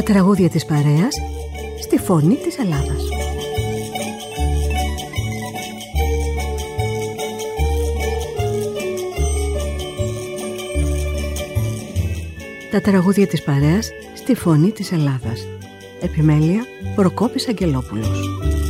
Τα τραγούδια της παρέας στη Φωνή της Ελλάδας. Τα τραγούδια της παρέας στη Φωνή της Ελλάδας. Επιμέλεια Προκόπης Αγγελόπουλος.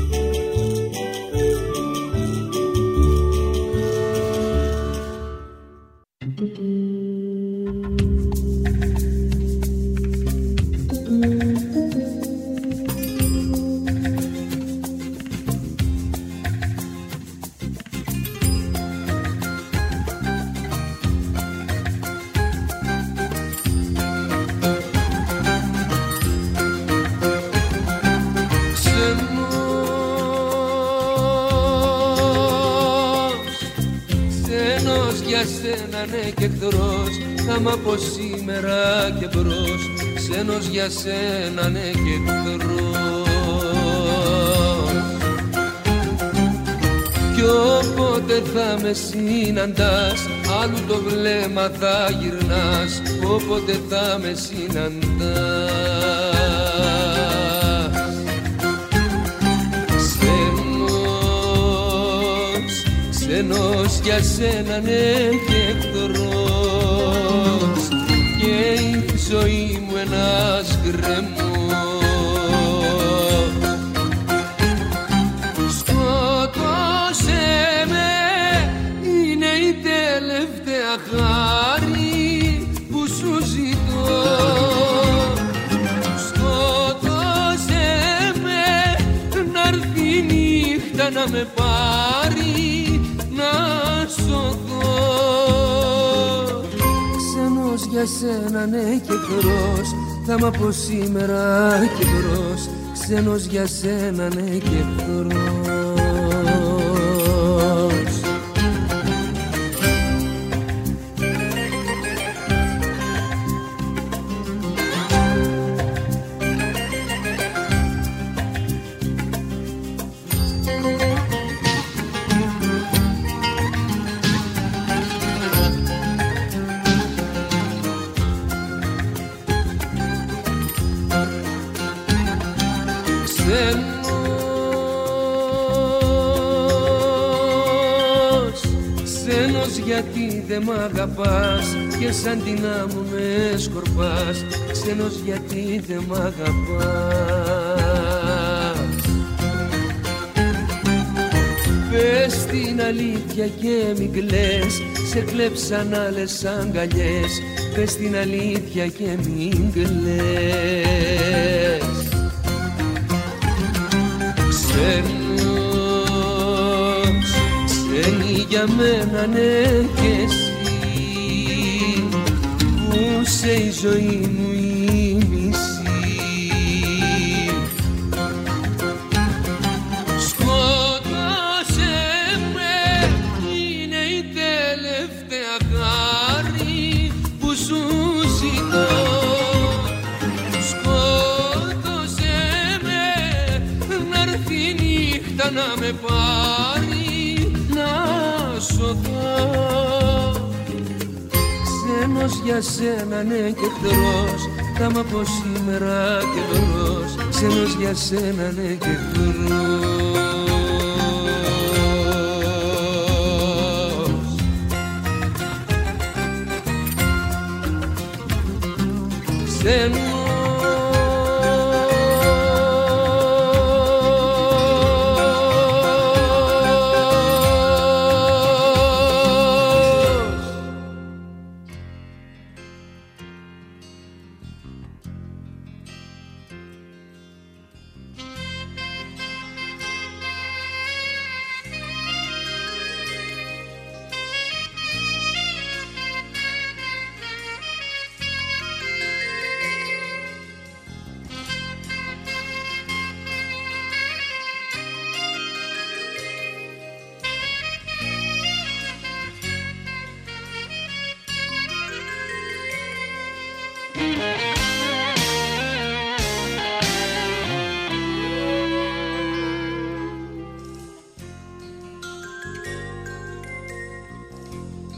Από σήμερα και μπρος, ξένος για σένα ναι και εχθρός. Κι όποτε θα με συναντάς, άλλου το βλέμμα θα γυρνάς. Όποτε θα με συναντάς, ξένος για σένα ναι και εχθρός. Και η ζωή μου ένας γκρεμός. Σκότωσέ με, είναι η τελευταία χάρη που σου ζητώ. Σκότωσέ με, να'ρθεί η νύχτα να με πάρει να σωθώ. Για σένα ναι και εχθρός, θα μ' από σήμερα και μπρος. Ξένος για σένα ναι και εχθρός. Γιατί δε μ' αγαπάς και σαν την άμμο με σκορπάς. Ξένος γιατί δε μ' αγαπάς. Πες την αλήθεια και μην κλαις, σε κλέψαν άλλες αγκαλιές. Πες την αλήθεια και μην κλαις. Ξένη για μένα ναι και εσύ, που σε η ζωή μου η μισή. Σκότωσέ με, είναι η τελευταία χάρη που σου ζητώ. Σκότωσέ με, να'ρθεί η νύχτα να με πάρει να σωθώ. Ξένος για σένα ναι και εχθρός, θα μ' από σήμερα και μπρος. Ξένος για σένα ναι και εχθρός. Ξένος.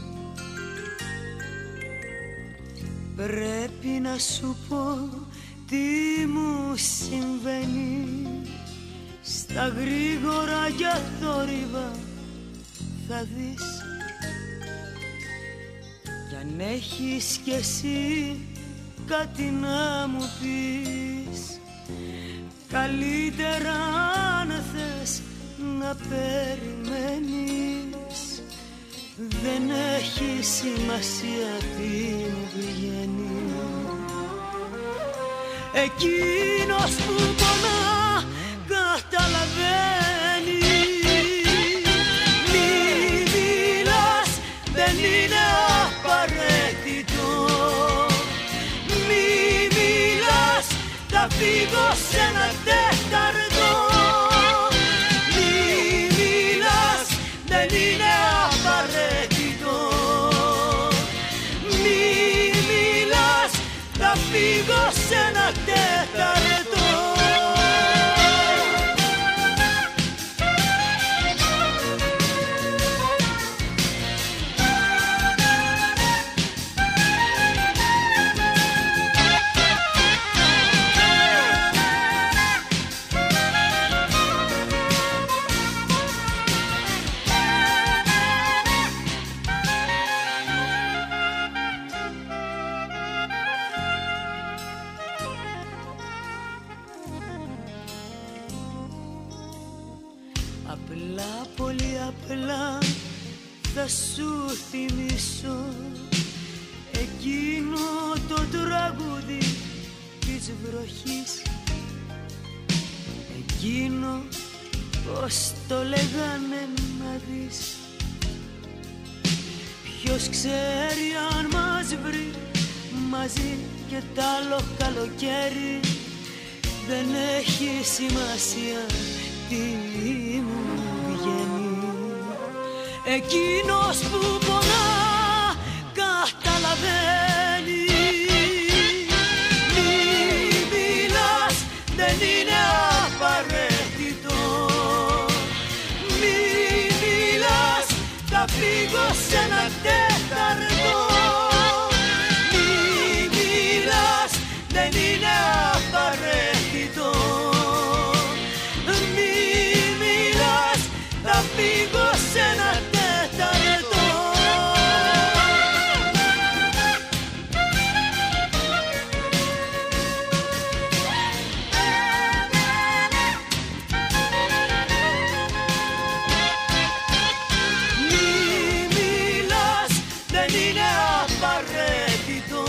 Πρέπει να σου πω Τι μου συμβαίνει στα γρήγορα για θόρυβα θα δεις. Κι αν έχεις κι εσύ κάτι να μου πεις, καλύτερα να θες να περιμένεις. Δεν έχει σημασία τι μου βγαίνει. Εκείνος που πονά καταλαβαίνει. Μη μιλάς, δεν είναι απαραίτητο. Μη μιλάς, θα φύγω σε ένα τέταρτο. Μη μιλάς, δεν είναι απαραίτητο. Μη μιλάς, θα φύγω σε ένα τέταρτο. Απλά, πολύ απλά θα σου θυμίσω εκείνο το τραγούδι της βροχής. Εκείνο πως το λέγανε να δεις. Ποιος ξέρει αν μας βρει μαζί και τ' άλλο καλοκαίρι. Δεν έχει σημασία τι μου βγαίνει. Εκείνος που πονά καταλαβαίνει. Μη μιλάς, δεν είναι απαραίτητο. Μη μιλάς, θα φύγω σε ένα τέταρτο. Μη μιλάς, δεν είναι απαραίτητο. Θα φύγω σε ένα τέταρτο. Μη μιλάς, δεν είναι απαραίτητο.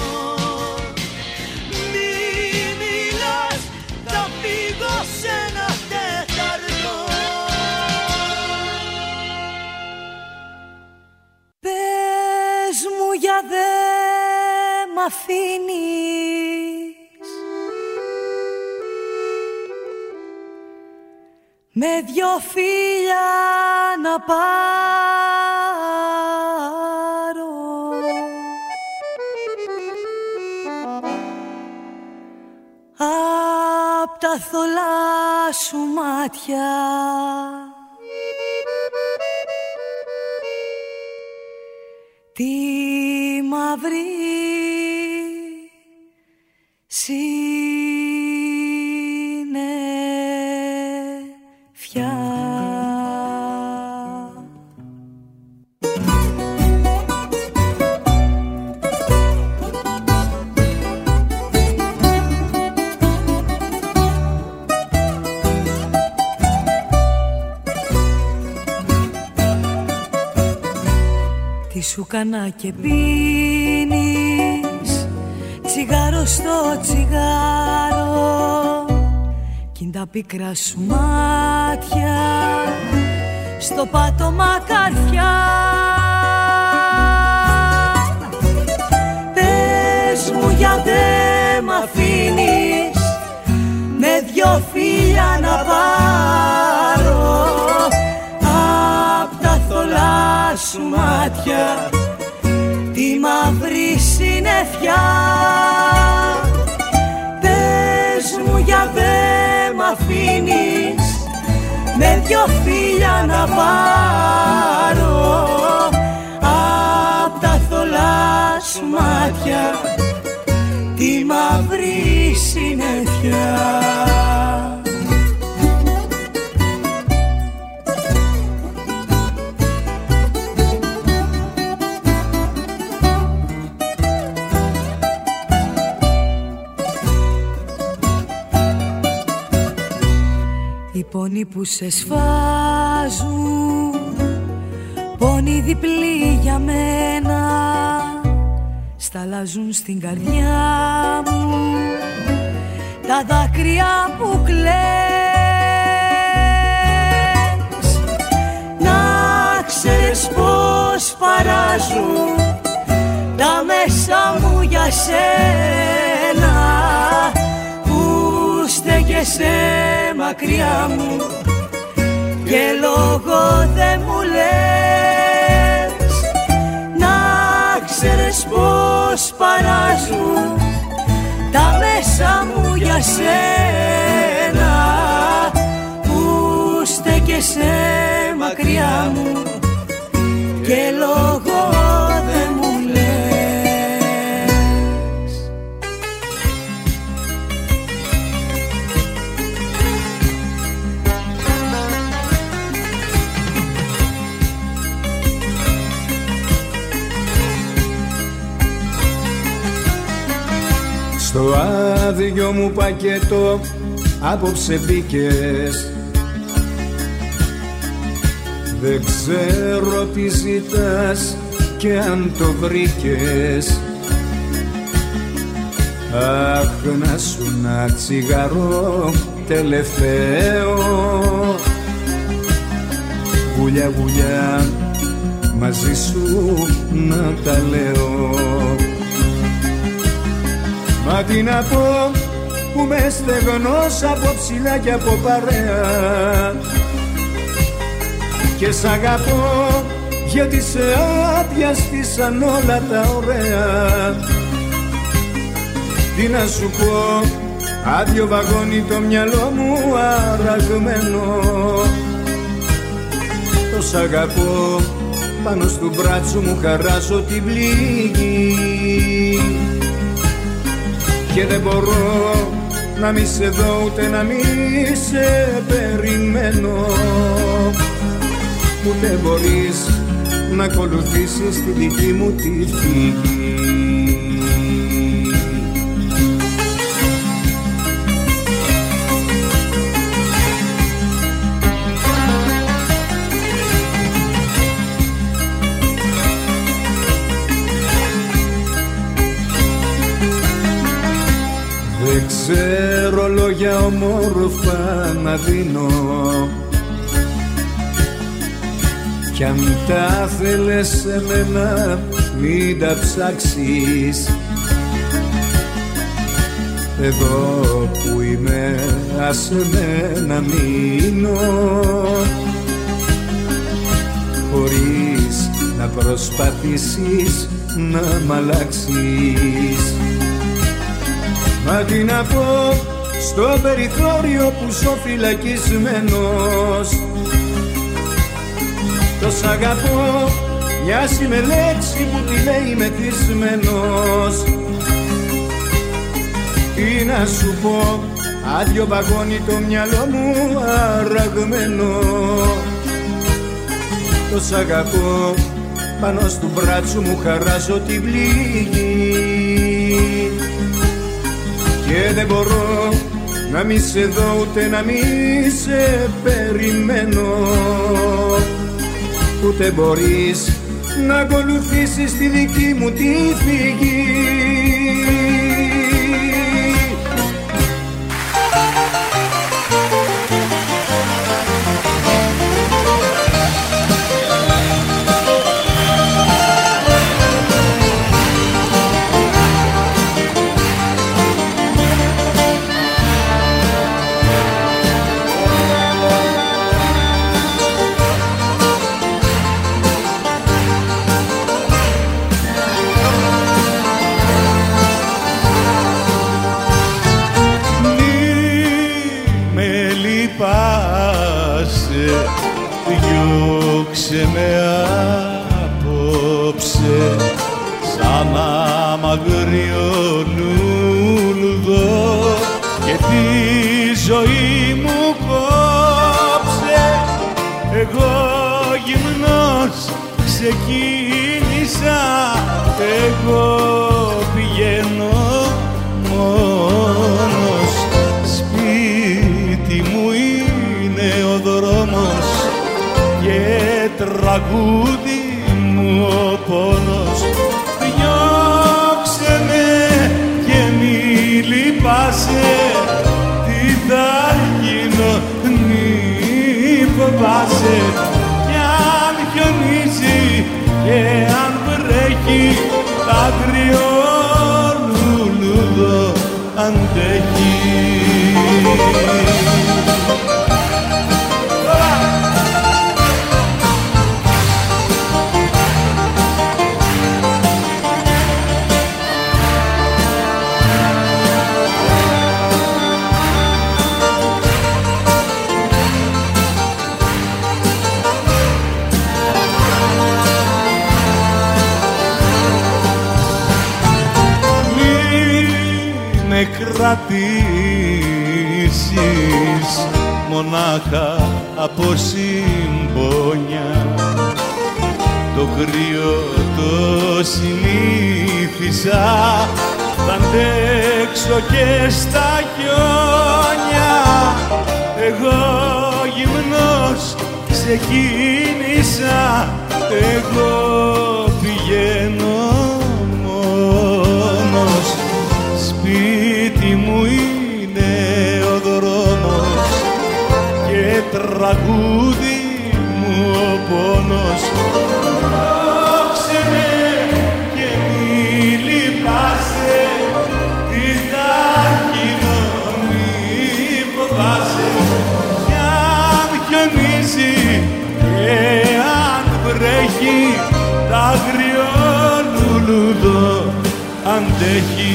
Μη μιλάς, θα φύγω σε ένα τέταρτο. Πες μου για δε μ' αφήνεις με δυο φίλια να πάρω απ' τα θολά σου μάτια. Τη μαύρη συννεφιά. Τι σου κάνα και πίνεις τσιγάρο στο τσιγάρο κι είναι τα πίκρα σου μάτια στο πάτωμα καρφιά. Πες μου για δε μ' αφήνεις με δυο φίλια να πάρω απ' τα θολά σου μάτια τη μαύρη συννεφιά. Πες μου για δε μ' αφήνεις με δυο φίλια να πάρω απ' τα θολά σου μάτια τη τη μαύρη συννεφιά. Οι πόνοι που σε σφάζουν, πόνοι διπλοί για μένα, σταλάζουν στην καρδιά μου τα δάκρυα που κλαις. Να ξέρεις πως παράζουν τα μέσα μου για σένα, που στέκεσαι μακριά μου και λόγο δεν μου λες. Να ξέρεις πως παράζουν τα μέσα μου για σένα, που στέκεσαι μακριά μου και λόγο δεν μου λες. Στο άδειο μου πακέτο απόψε μπήκες. Δεν ξέρω τι ζητάς και αν το βρήκες. Αχ, να σου ένα τσιγαρό τελευταίο, γουλιά γουλιά μαζί σου να τα λέω. Μα τι να πω που με στεγνός από ψηλά και από παρέα, και σ' αγαπώ γιατί σε άδειαστησαν όλα τα ωραία. Τι να σου πω, άδειο βαγόνι το μυαλό μου αραγμένο. Το σ' αγαπώ, πάνω στο μπράτσο μου χαράζω την πληγή, και δεν μπορώ να μη σε δω ούτε να μη σε περιμένω. Ούτε μπορείς να ακολουθήσεις τη δική μου τη φυγή. Δεν ξέρω λόγια ομόρφα να δίνω, κι αν τα θέλες σε μένα μην τα ψάξεις. Εδώ που είμαι άσε με να μείνω, χωρίς να προσπαθήσεις να μ' αλλάξεις. Μα τι να πω στο περιθώριο που ζω φυλακισμένος. Το σ' αγαπώ μοιάζει με λέξη που τη λέει μεθυσμένος. Τι να σου πω, άδειο βαγόνι το μυαλό μου αραγμένο. Το σ' αγαπώ, πάνω στο μπράτσο μου χαράζω την πληγή, και δεν μπορώ να μη σε δω ούτε να μη σε περιμένω. Ούτε μπορείς να ακολουθήσεις τη δική μου τη φυγή. Διώξε με απόψε σαν αμαγριό νου ζωή μου κόψε. Εγώ γυμνός ξεκίνησα, εγώ πηγαίνω μόνος. Σπίτι μου είναι ο δρόμος και τραγούδι μου ο πόνος. Διώξε με και μη λυπάσαι, τι θα γίνω μη φοβάσαι. Κι αν χιονίζει και αν βρέχει, τ' άγριο λουλούδο αντέχει. Κρατήσεις μονάχα από συμπόνια, το κρύο το συνήθισα, θα αντέξω και στα χιόνια. Εγώ γυμνός ξεκίνησα, εγώ πηγαίνω μόνος. Σπίτι μου είναι ο δρόμος και τραγούδι μου ο πόνος. Δώξε με και μη λυπάσαι, τι θα γίνω μη φοβάσαι. Κι αν χιονίζει και αν βρέχει, τ' άγριο λουλούδο αντέχει.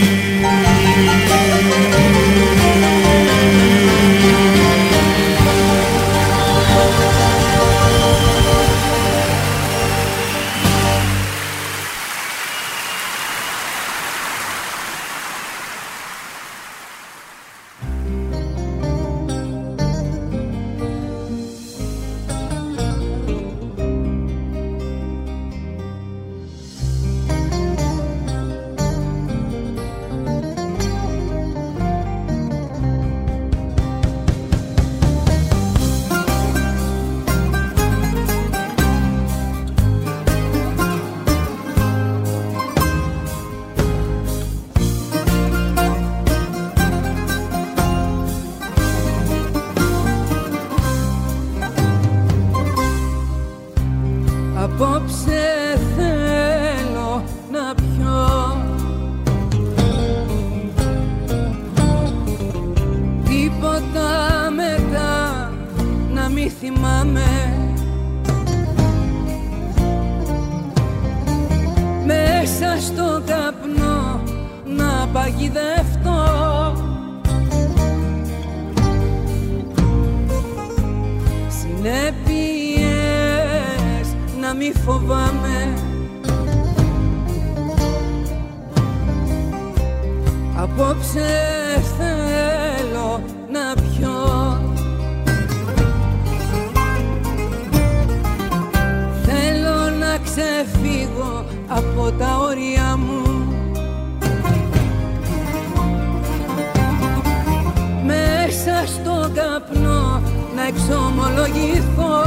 Απόψε θέλω να πιω τίποτα μετά να μη θυμάμαι. Μέσα στο καπνό να παγιδευτώ, συνέπειες να μη φοβάμαι. Απόψε θέλω να πιω, θέλω να ξεφύγω από τα όρια μου, μέσα στο καπνό να εξομολογηθώ.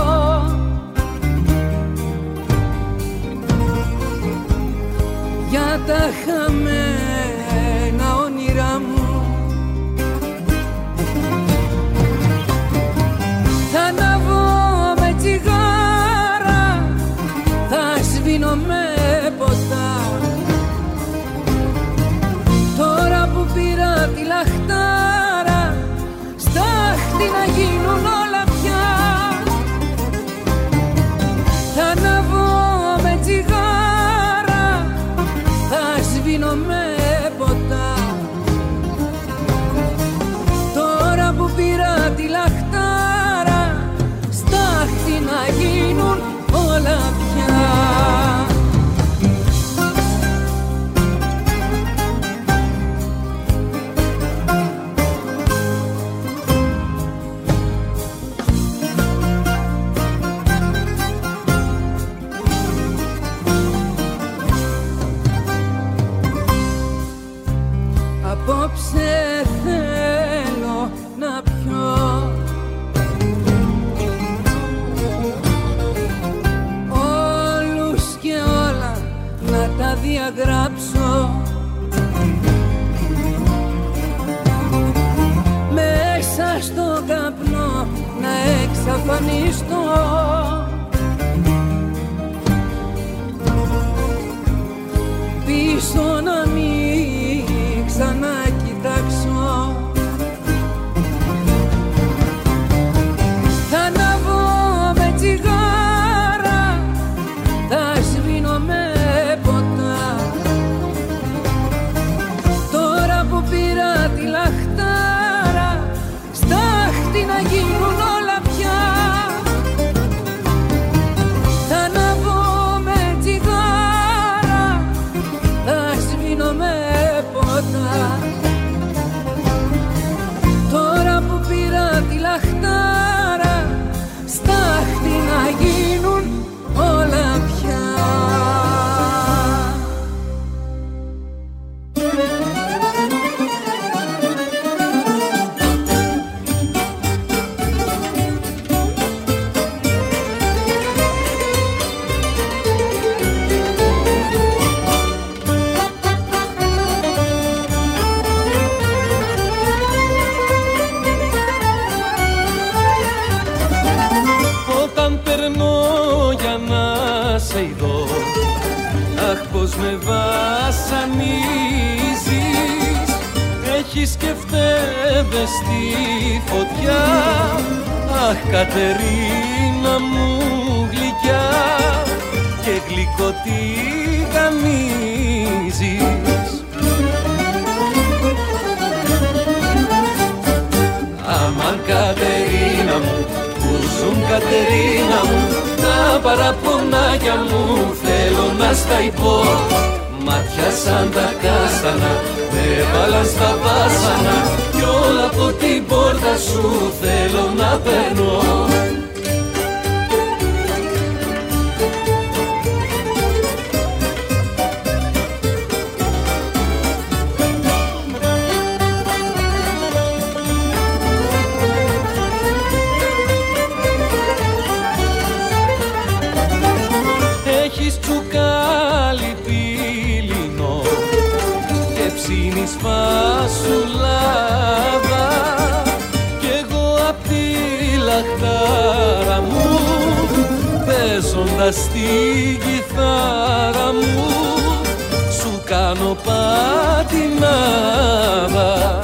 Για τα χαμένα όνειρά μου θα αναβώ με τσιγάρα, θα σβήνω με ποτά. Τώρα που πήρα τη λαχτάρα, στάχτη να γίνουν όλα πια. Θα αναβώ με τσιγάρα, θα σβήνω με ποτά. Τώρα που πήρα τη λαχτάρα, στάχτη να γίνουν όλα πια. διαγράψω, μέσα στο καπνό να εξαφανιστώ. Πίσω να μην ξανακοιτάξω. Θα ανάβω με τσιγάρα, θα σβήνω με ποτά. Τώρα που πήρα τη λαχτάρα, στάχτη να γίνουν όλα πια. Θα ανάβω με τσιγάρα, θα σβήνω με ποτά. Τώρα που πήρα τη λαχτάρα, στάχτη να γίνουν όλα πια. Με βασανίζεις, έχεις και φταίβες στη φωτιά. Αχ, Κατερίνα μου γλυκιά, και γλυκό τι γαμίζεις. Αμάν Κατερίνα μου, που ζουν Κατερίνα μου, τα παραπονάκια μου θέλω να στα υπώ. Μάτια σαν τα κάστανα, με βάλαν στα βάσανα, κι όλα από την πόρτα σου θέλω να παίρνω. Φασουλάδα, κι εγώ απ' τη λαχτάρα μου, παίζοντας τη κιθάρα μου, σου κάνω πατινάδα.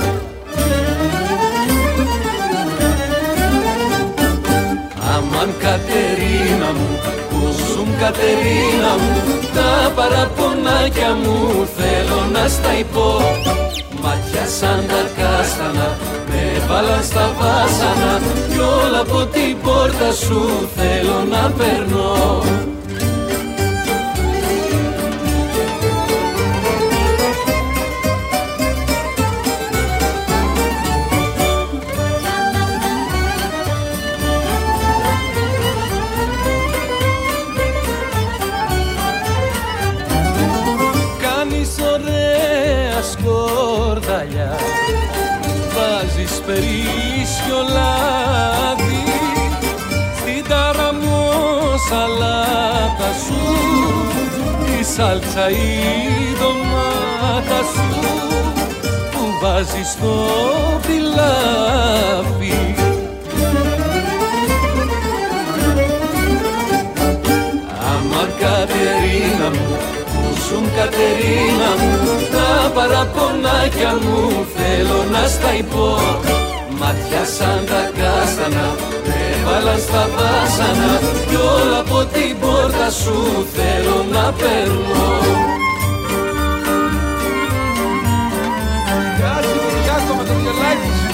Αμάν Κατερίνα μου, που ζουν Κατερίνα μου, τα παραπονάκια μου θέλω να στα υπώ. Μάτια σαν τα κάστανα, με βάλαν στα βάσανα, κι όλα από την πόρτα σου θέλω να περνώ. Βάζεις περίσσιο λάδι στην ταραμόσαλάτα σου, τη σάλτσα η ντομάτα σου που βάζεις στο πιλάφι. Αμάν Κατερίνα μου, που ζουν Κατερίνα μου, τα παραπονάκια μου θέλω να στα υπώ. Μάτια σαν τα κάστανα, με βάλαν στα βάσανα, κι όλα από την πόρτα σου θέλω να παίρνω. Κάτσε Κυριάκο με το γελάκι σου.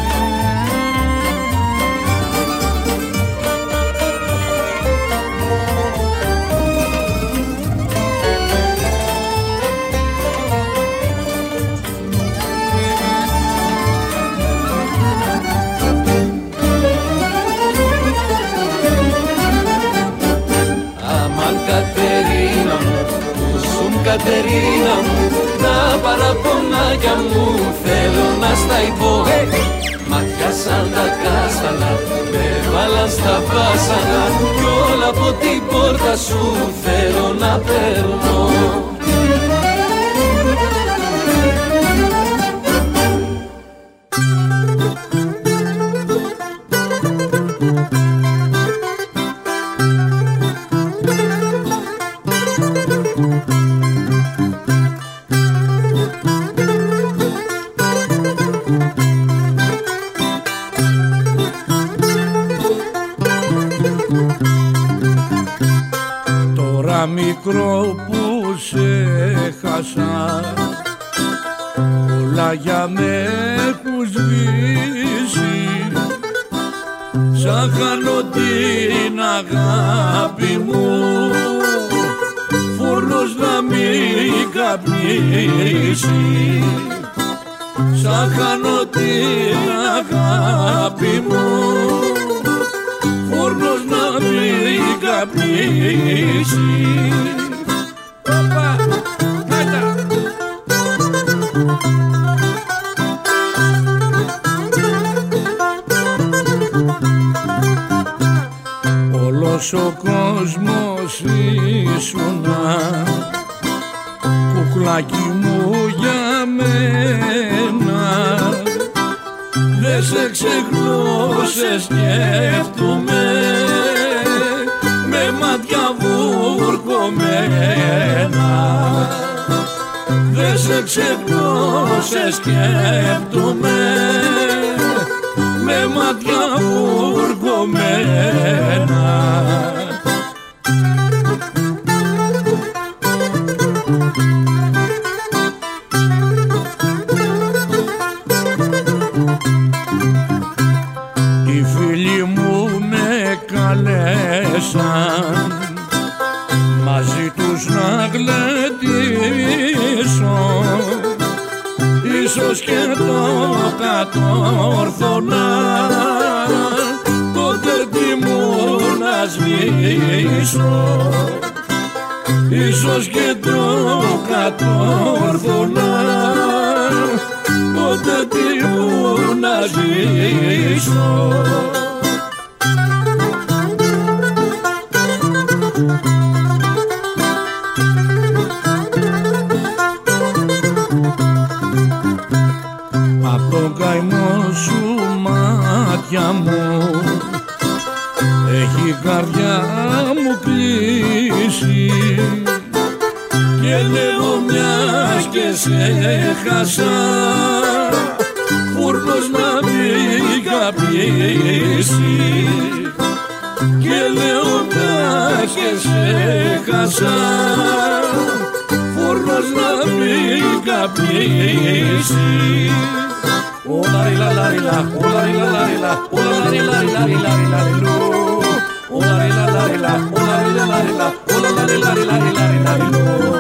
Κατερίνα μου, που ζουν Κατερίνα μου, τα παραπονάκια μου θέλω να στα υπώ. Μάτια σαν τα κάστανα, με βάλαν στα βάσανα, κι όλα από την πόρτα σου θέλω να παίρνω. Τόσα μικρό που σε χάσα, όλα για με έχουν σβήσει. Σαν χάνω την αγάπη μου, φούρνος να μην καπνίσει. Σαν χάνω την αγάπη μου, φούρνος να μην καπνίσει. Όπα, μέτα. Όλος ο κόσμος ήσουνα, κουκλάκι μου για μένα. Δε σε ξεχνώ, σε σκέφτομαι με μάτια βουρκωμένα. Δε σε ξεχνώ, σε σκέφτομαι με μάτια βουρκωμένα. Οι φίλοι μου με καλέσαν μαζί τους να γλεντήσω, ίσως και το κατόρθωνα το τερτί μου να σβήσω. Ίσως και το κατόρθωνα το τερτί μου να σβήσω. Απ' τον καημό σου μάτια μου έχει η καρδιά μου κλείσει, και λέω μιας και σε χάσα, φούρνος να μην καπνίσει. Και λέω μιας και σε χάσα, φούρνος να μην καπνίσει. Όλα ρίλα ρίλα, όλα ρίλα ρίλα, όλα ρίλα ρίλα ρίλα ρίλα. Όλα ρίλα ρίλα, όλα ρίλα ρίλα, όλα ρίλα ρίλα ρίλα ρίλα.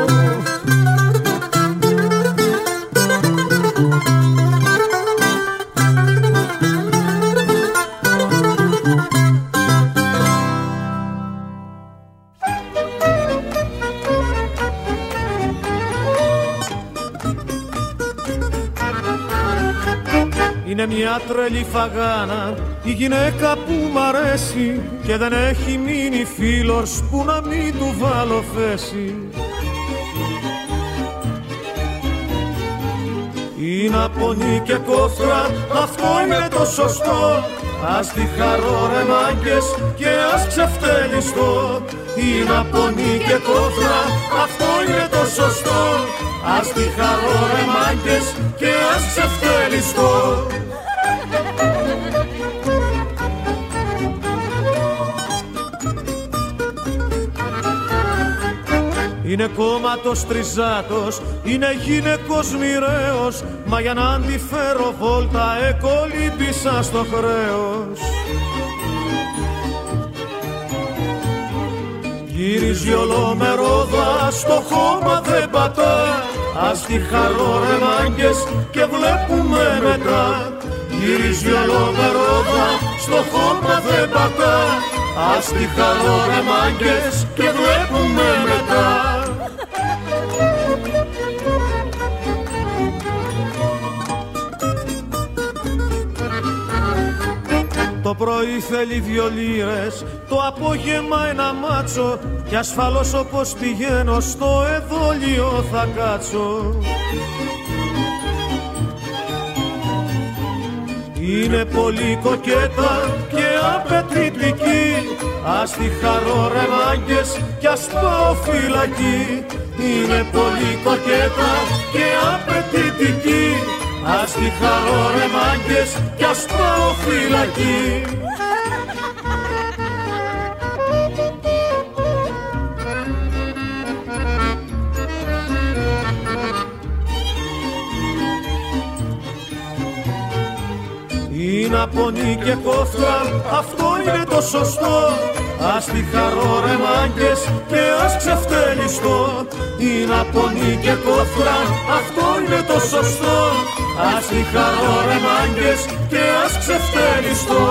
Είναι μια τρελή φαγάνα η γυναίκα που μ' αρέσει, και δεν έχει μείνει φίλος που να μην του βάλω θέση. Είναι απονή και κόφρα, αυτό είναι το σωστό. Ας τη χαρώ ρε μάγκες και ας ξεφτελιστώ. Είναι απονή και κόφρα, αυτό είναι το σωστό. Ας τη χαρώ ρε μάγκες και ας ξεφτελιστώ. Είναι κόμματος τριζάτος, είναι γυναικός μοιραίος, μα για να αντιφέρω βόλτα εκολύπησα στο χρέος. Γυρίζει ολόμερόδα, στο χώμα δεν πατά. Ας τη χαρώ ρε μάγκες και βλέπουμε μετά. Γυρίζει ολόμερόδα, στο χώμα δεν πατά. Ας τη χαρώ ρε μάγκες και βλέπουμε μετά. Το πρωί θέλει 2 λίρες, το απόγευμα ένα μάτσο, κι ασφαλώς όπως πηγαίνω στο εδόλιο θα κάτσω. Είναι πολύ κοκέτα και απαιτητική, ας τη χαρώ ρε μάγκες κι ας πάω φυλακή. Είναι πολύ κοκέτα και απαιτητική, ας τη χαρώ ρε μάγκες κι ας πάω φυλακή. πονή και κόφτρα, αυτό είναι το σωστό. Ας τη χαρώ ρε μάγκες και ας ξεφτελιστώ. Είναι πονή και κόφτρα, αυτό είναι το σωστό. Ας τη χαρώ ρε μάγκες και ας ξεφτελιστώ.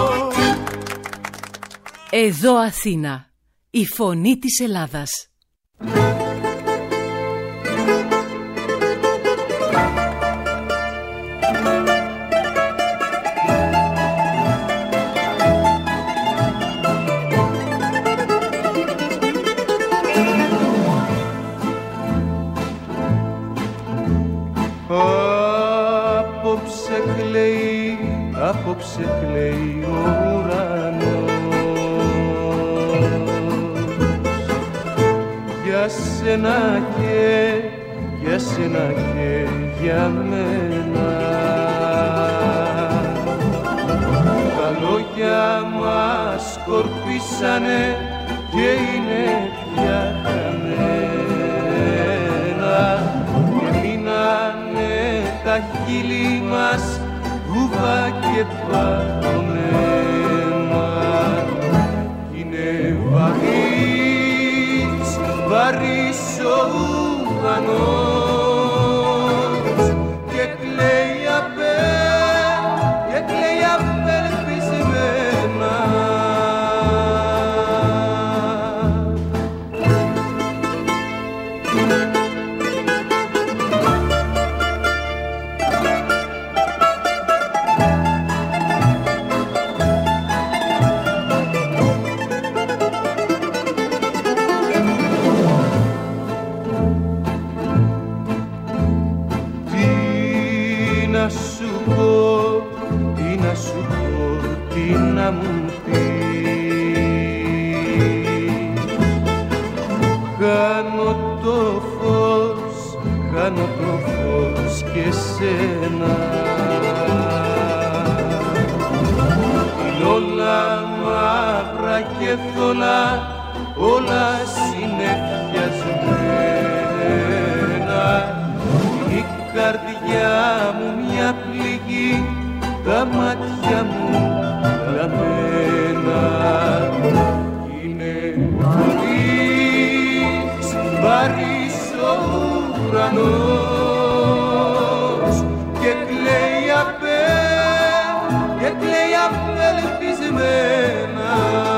Εδώ Αθήνα, η φωνή της Ελλάδας. Απόψε κλαίει ο ουρανός για σένα και για μένα. Τα λόγια μας σκορπίσανε και είναι πια χαμένα και μείνανε τα χείλη μας βουβά και παγωμένα. Είναι βαρύς ο ουρανός και κλαίει απελπισμένα. Τι να μου πεις, χάνω το φως και σένα. Είναι όλα μαύρα και θολά, όλα συνεφιασμένα. Η καρδιά μου μια πληγή, τα μάτια μου κλαμμένα. Είναι βαρύς ο ουρανός και κλαίει απελπισμένα.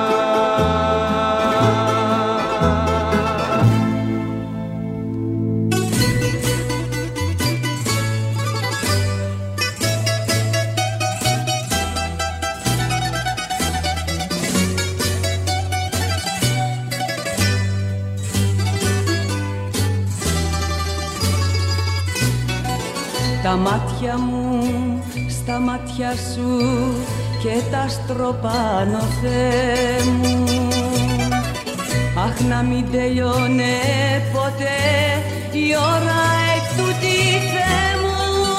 Τα μάτια μου στα μάτια σου και τα στροπάνω, Θεέ μου. Αχ, να μην τελειώνε ποτέ η ώρα ετούτη, Θεέ μου.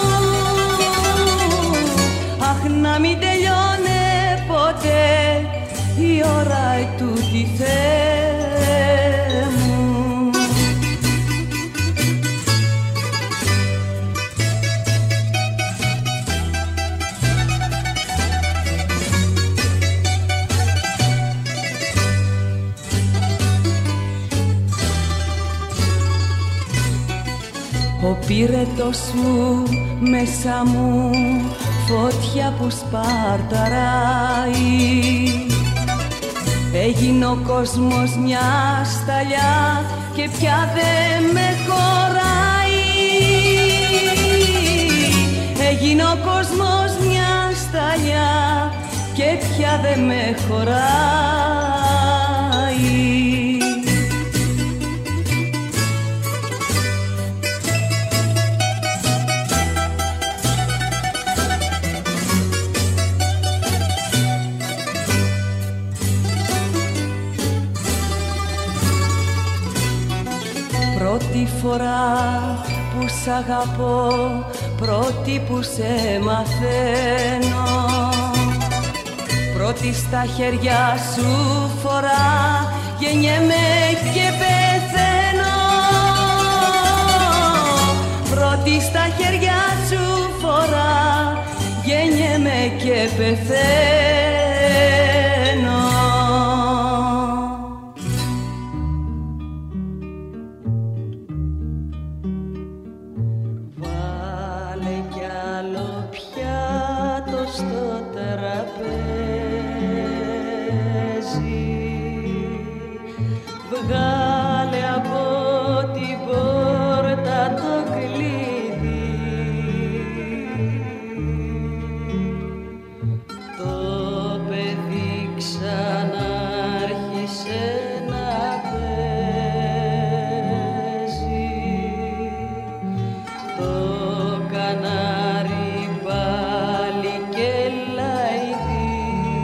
Αχ, να μην τελειώνε ποτέ η ώρα ετούτη, Θεέ μου. Ο πύρετος σου μέσα μου φωτιά που σπαρταράει. Έγινε ο κόσμος μια σταλιά και πια δεν με χωράει. Έγινε ο κόσμος μια σταλιά και πια δεν με χωράει. Πρώτη φορά που σ' αγαπώ, πρώτη που σε μαθαίνω, πρώτη στα χέρια σου φορά, γεννιέμαι και πεθαίνω. Πρώτη στα χέρια σου φορά, γεννιέμαι και πεθαίνω. Βάλε κι άλλο πιάτο στο τραπέζι, βγάλε από την πόρτα το κλειδί, το παιδί ξανάρχισε να παίζει, το κανάρι πάλι και λαϊδί.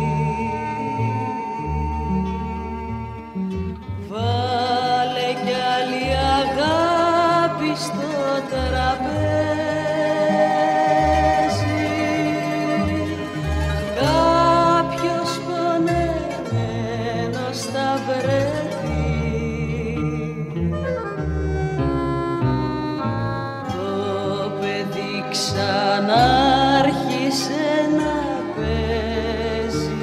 Βάλε κι άλλη αγάπη στο τραπέζι, κάποιος πονεμένος θα βρεθεί, το παιδί ξανάρχισε να παίζει,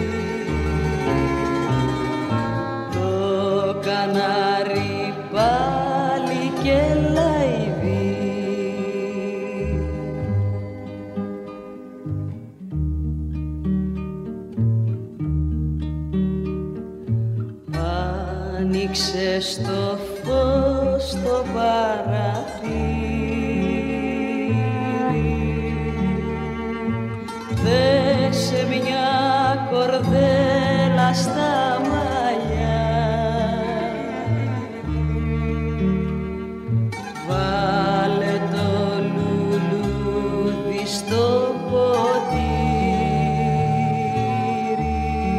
το κανάρι πάλι και λαϊδί. Άνοιξε στο φως το παραθύρι, δέσε μια κορδέλα στα μαλλιά, βάλε το λουλούδι στο ποτήρι,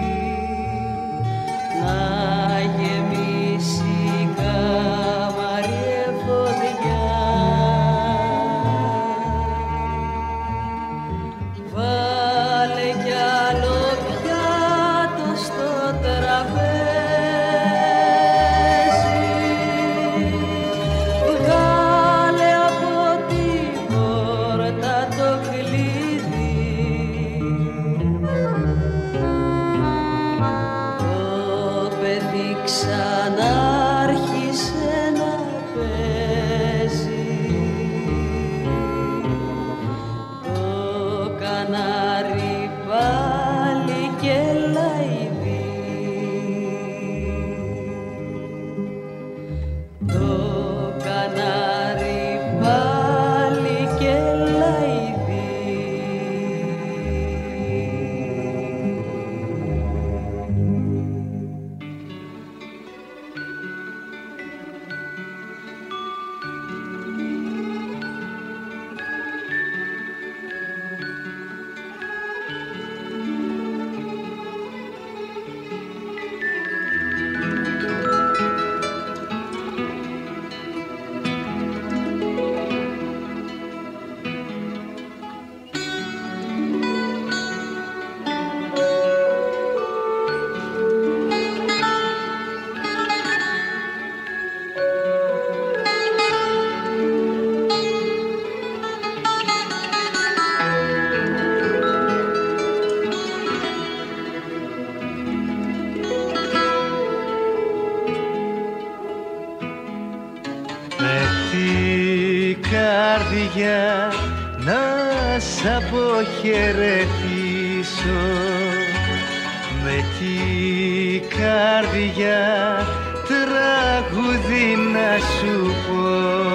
να γεμίσει η κάμαρη φωτιά. Βάλε κι άλλο πιάτο στο τραπέζι, βγάλε από την πόρτα το κλειδί, το παιδί ξανάρχισε να παίζει, το κανάρι πάλι και λαϊδί, το κανάρι πάλι και λαϊδί. Με την καρδιά να σ' αποχαιρετήσω, με την καρδιά τραγούδι να σου πω,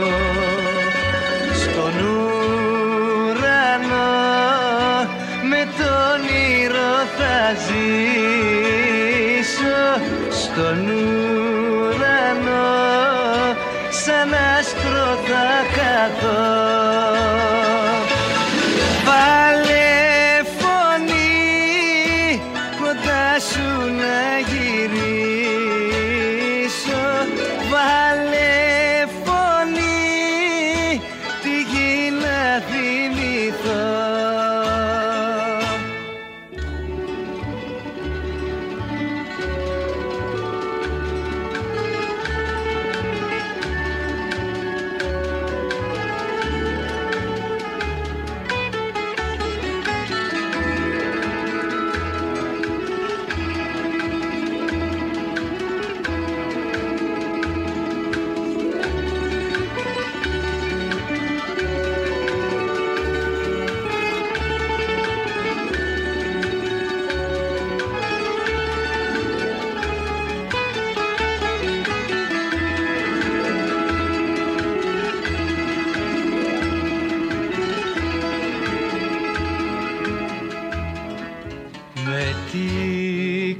στον ουρανό με τον όνειρο θα ζήσω, στον ουρανό σαν άστρο θα καθώ. Βάλε φωνή κοντά σου να γυρίσω, βάλε φωνή τη γη να θυμηθώ.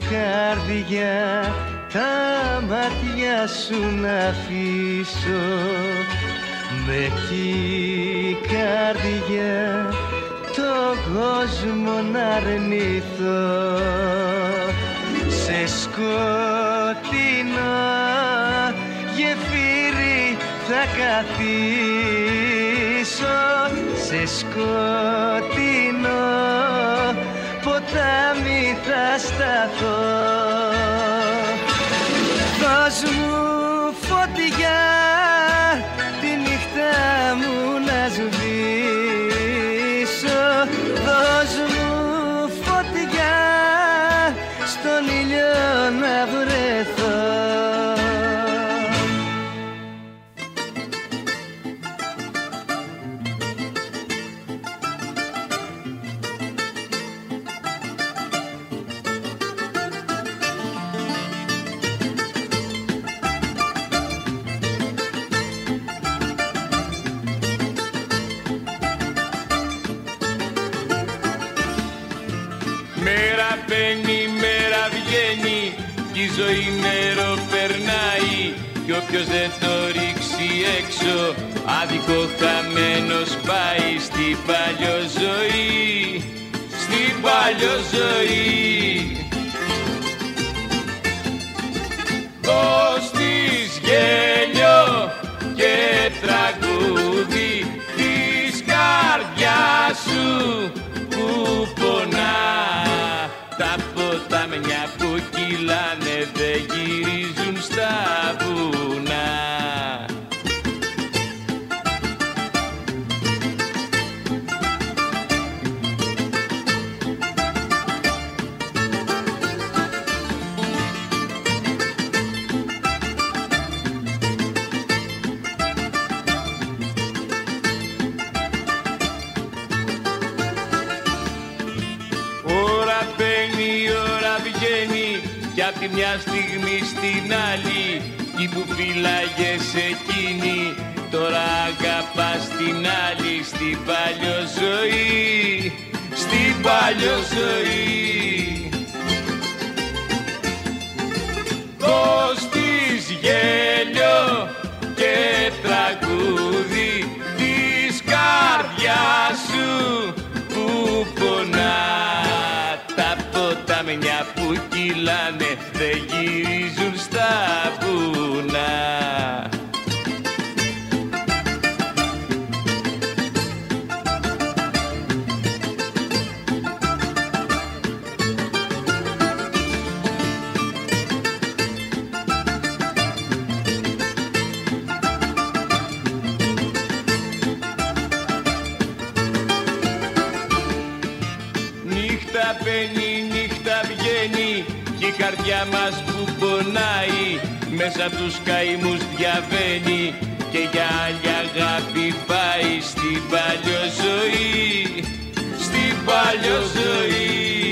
καρδιά τα μάτια σου να αφήσω, με τη καρδιά τον κόσμο να αρνηθώ. Σε σκοτεινό γεφύρι θα καθίσω, σε σκοτεινό ποτάμι θα σταθώ. Δώσ' μου φωτιά τη νύχτα μου να σβήσω, δώσ' μου φωτιά στον ήλιο να βρεθώ. Η ζωή νερό περνάει κι όποιος δεν το ρίξει έξω άδικο χαμένος πάει στην παλιό ζωή, στην παλιό ζωή. Δώσ' της γέλιο και τραγούδι της καρδιάς σου που πονά. Τα ποτάμια που κυλάνε δεν γυρίζουν στα βουνά. Κι απ' τη μια στιγμή στην άλλη, εκεί που φύλαγες εκείνη, τώρα αγαπάς την άλλη. Στην παλιό ζωή, στην παλιό ζωή. Δώσ' της γέλιο και τραγούδι της καρδιάς σου που πονά. Τα ποτάμια που κυλάνε δεν γυρίζουν στα βουνά. Νύχτα μπαίνει, νύχτα βγαίνει κι η καρδιά μας που πονάει μέσα απ' τους καημούς διαβαίνει και για άλλη αγάπη πάει στην παλιό ζωή, στην παλιό ζωή.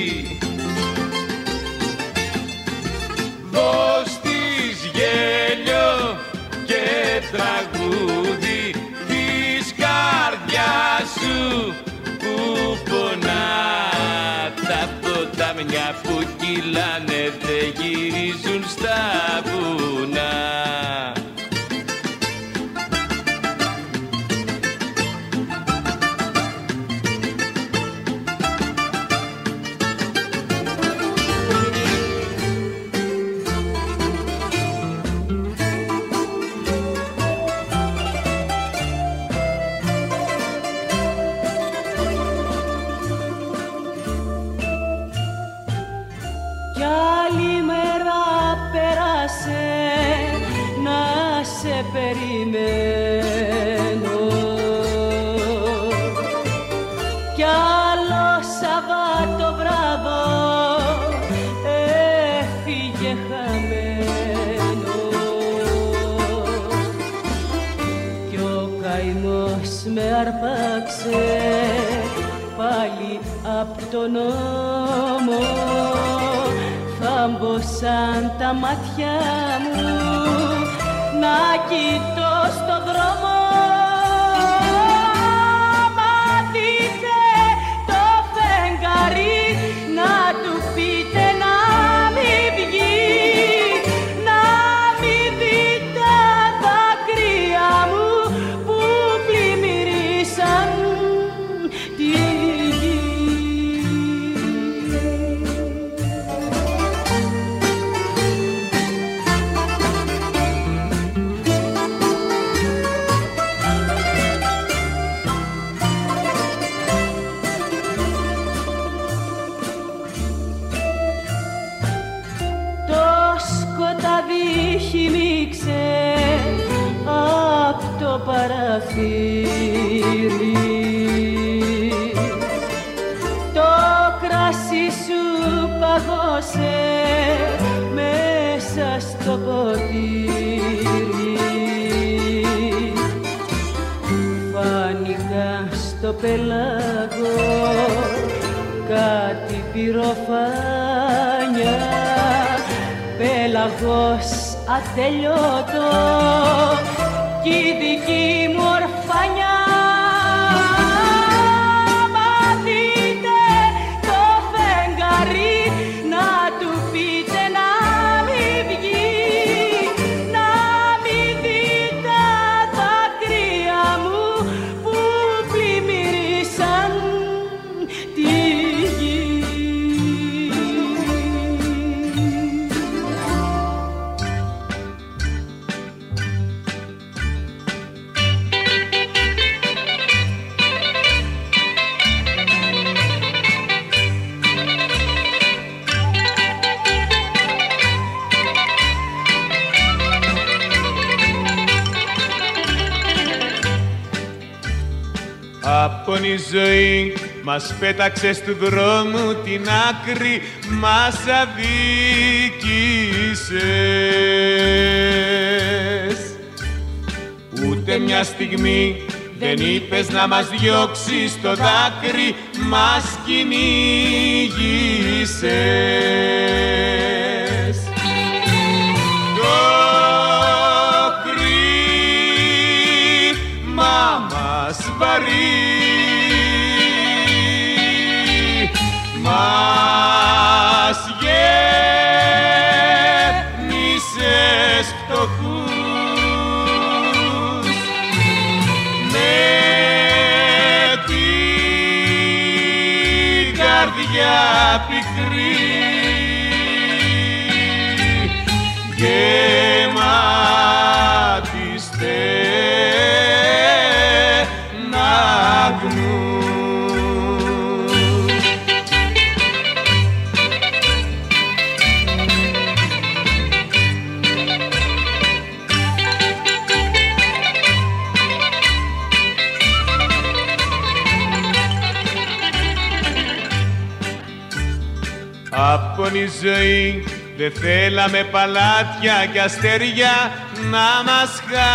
Δώσ' της γέλιο και τραγούδι της καρδιάς σου που πονά. Τα ποτάμια που κυλάνε δεν γυρίζουν στα βουνά. Περιμένω κι άλλο Σαββάτο βράδο έφυγε χαμένο κι ο καημός με αρπάξε πάλι απ' τον νόμο. Θάμποσαν τα μάτια μου να κοιτώ στο δρόμο. Μα δείτε το φεγγάρι να του πείτε να μην παραθύρι. Το κρασί σου παγώσε μέσα στο ποτήρι. Φάνηκα στο πέλαγο κάτι πυροφάνια, πέλαγος ατελειώτο κι η δική μου ορφανιά. Μάθετε το φεγγαρί να του πείτε να μην βγει, να μην δει τα δάκρυα μου που πλημμύρισαν τη γη. Από η ζωή μας πέταξε του δρόμου την άκρη, μας αδίκησες. Ούτε μια στιγμή δεν είπες να μας διώξεις το δάκρυ, μας κυνήγησες. Το κρίμα μας βαρύ μας γέμισες φτωχούς με την καρδιά πικρή γεμάτη στεναγμούς. Από η ζωή δεν θέλαμε παλάτια κι αστέρια να μας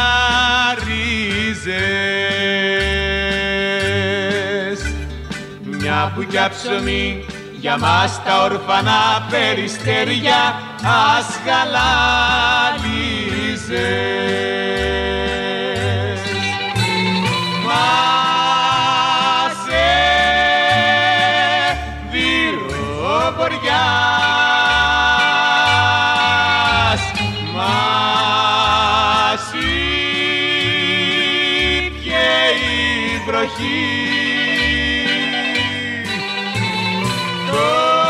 χάριζες. Μια μπουκιά ψωμί για μας τα ορφανά περιστέρια ας χαλάλιζες. Μας βοριάς μας ήπιε η βροχή. Το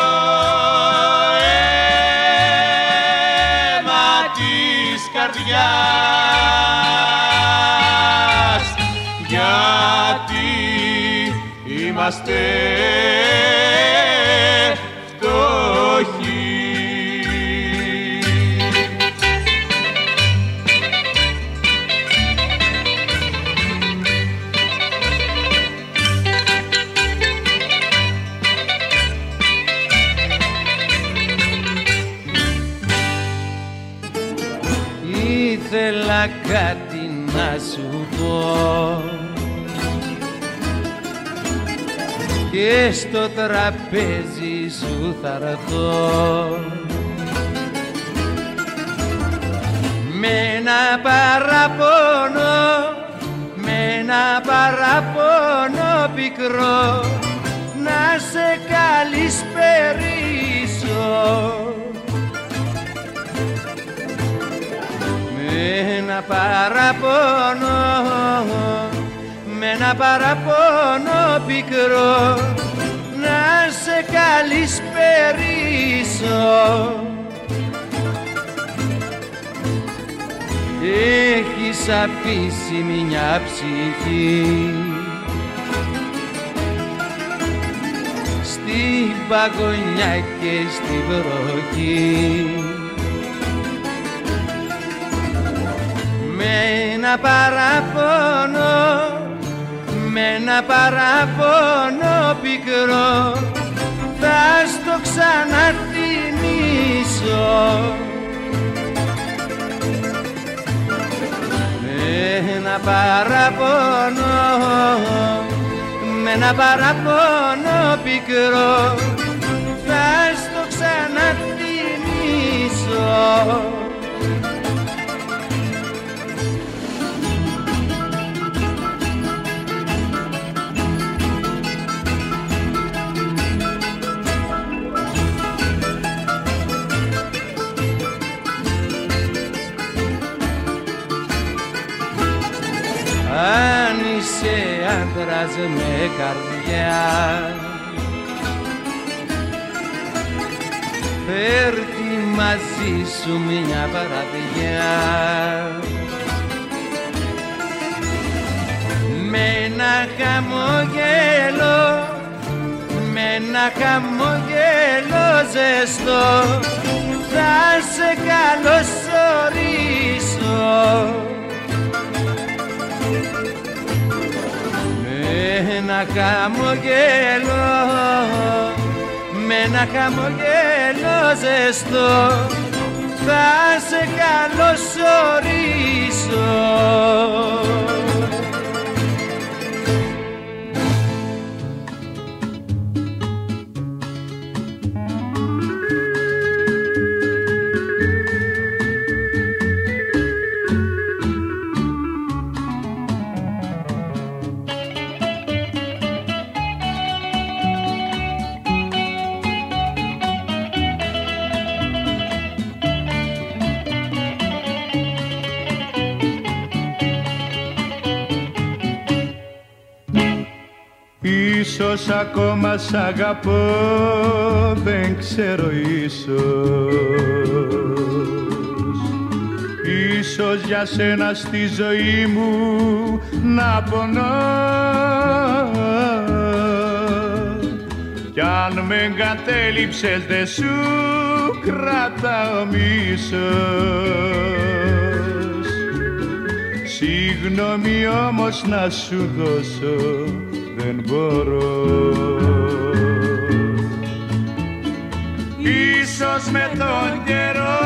αίμα της καρδιάς, γιατί είμαστε ήθελα κάτι να σου πω και στο τραπέζι σου θα έρθω με ένα παραπονό πικρό να σε καλησπερίσω. Με ένα παραπονό πικρό να σε καλησπερίσω. Έχεις αφήσει μια ψυχή στην παγωνιά και στη βροχή. Με ένα ένα παραπονό, με ένα παραπονό πικρό θα στο ξαναθυμίσω. Ένα παραπονό, με ένα παραπονό πικρό θα στο ξαναθυμίσω. Αν είσαι άντρας με καρδιά, φέρ' μαζί σου μια βραδιά με ένα χαμογέλο, με ένα χαμογέλο ζεστό θα σε καλωσορίσω. Ένα χαμογέλο, με ένα χαμογέλο ζεστό θα σε καλωσορίσω. Ίσως ακόμα σ' αγαπώ, δεν ξέρω ίσως. Ίσως για σένα στη ζωή μου να πονώ. Κι αν με εγκατέλειψες δε σου κρατάω μίσος. Συγγνώμη όμως να σου δώσω δεν μπορώ. Ίσως με τον καιρό,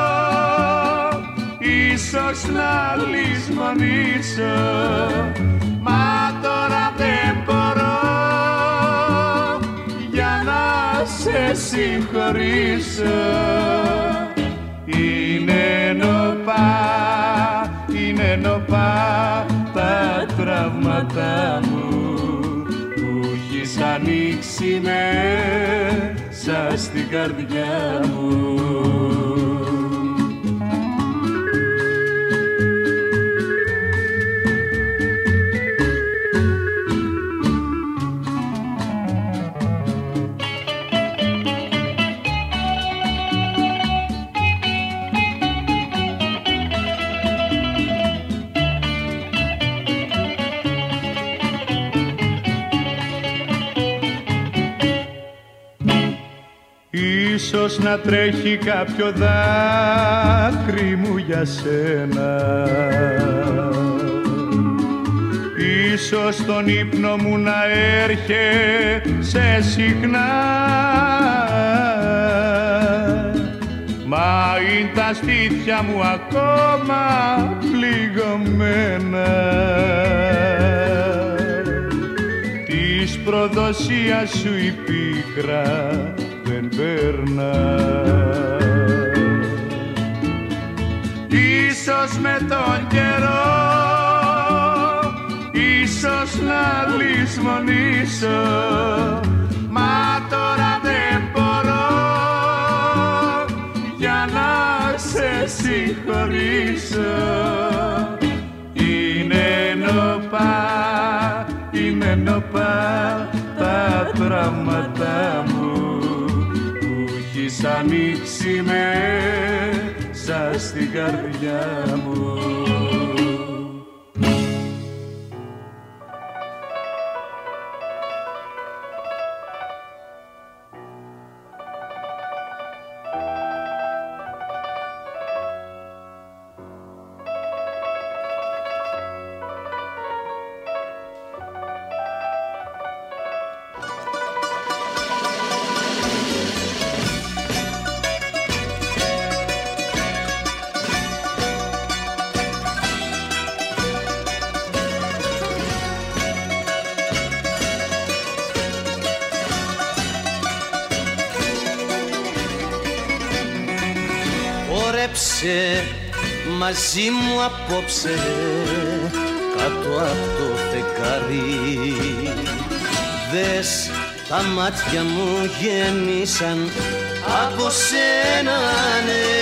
ίσως να λησμονήσω, μα τώρα δεν μπορώ για να σε συγχωρήσω. Είναι νοπά τα τραύματα μου που έχεις ανοίξει μέσα στην καρδιά μου. Ίσως να τρέχει κάποιο δάκρυ μου για σένα. Ίσως τον ύπνο μου να έρχεσαι συχνά. Μα είναι τα στήθια μου ακόμα πληγωμένα. Της προδοσίας σου η πίκρα δεν περνά. Ίσως με τον καιρό, ίσως να λησμονήσω, μα τώρα δεν μπορώ για να σε συγχωρήσω. Είναι νοπά τα τραύματα μου που έχεις ανοίξει μέσα στην καρδιά μου. Χόρεψε μαζί μου απόψε κάτω από το φεγγάρι. Δες τα μάτια μου γέμισαν από σένα, ναι.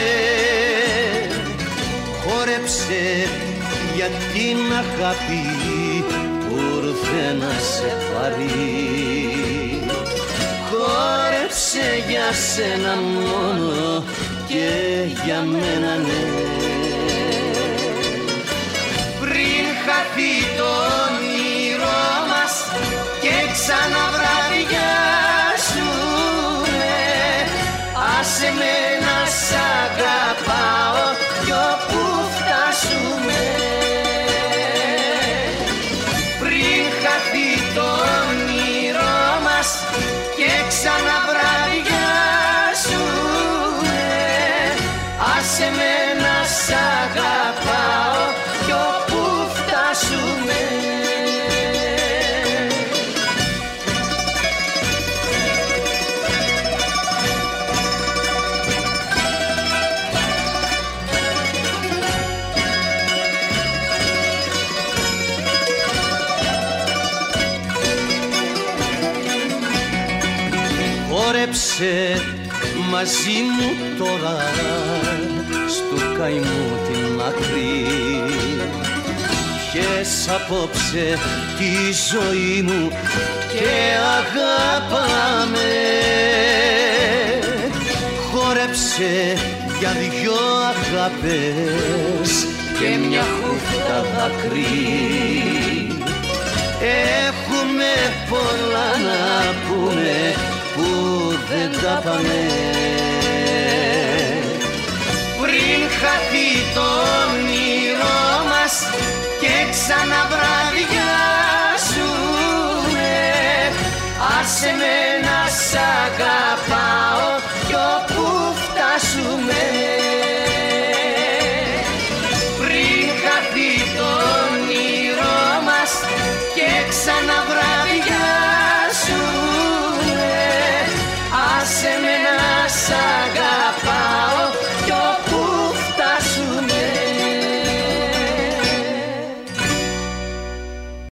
Χόρεψε για την αγάπη που ήρθε να σε πάρει. Χόρεψε για σένα μόνο και για μένα, ναι. Πριν χαθεί το όνειρό μας και ξαναβραδιάσουμε, άσε με να σ' αγαπάω κι όπου φτάσουμε. Πριν χαθεί το όνειρό μας και ξαναβραδιάσουμε, άσε με να σ' αγαπάω κι όπου φτάσουμε. Χόρεψε μαζί μου τώρα στου καημού την άκρη. Πιες απόψε τη ζωή μου και αγάπαμε. Χόρεψε για δυο αγάπες και μια χούφτα δάκρυ. Έχουμε πολλά να πούμε που δεν τα πάμε. Πριν χαθεί το όνειρό μας και ξαναβράδυ